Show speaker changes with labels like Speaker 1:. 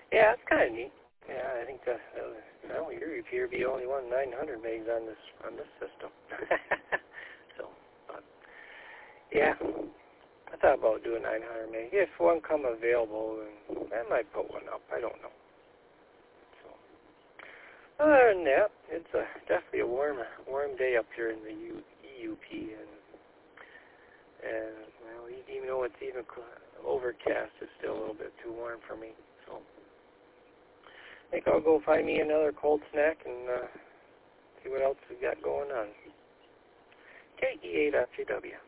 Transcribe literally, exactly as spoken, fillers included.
Speaker 1: Yeah, it's kind of neat. Yeah, I think the uh, no, your repeater be only one nine hundred megs on this on this system. So, but yeah, I thought about doing nine hundred meg. If one come available, then I might put one up. I don't know. So, other than that, it's a, definitely a warm warm day up here in the U, E U P, and and well, even though it's even overcast, it's still a little bit too warm for me. So. I think I'll go find me another cold snack and uh, see what else we got going on. K E eight F G W.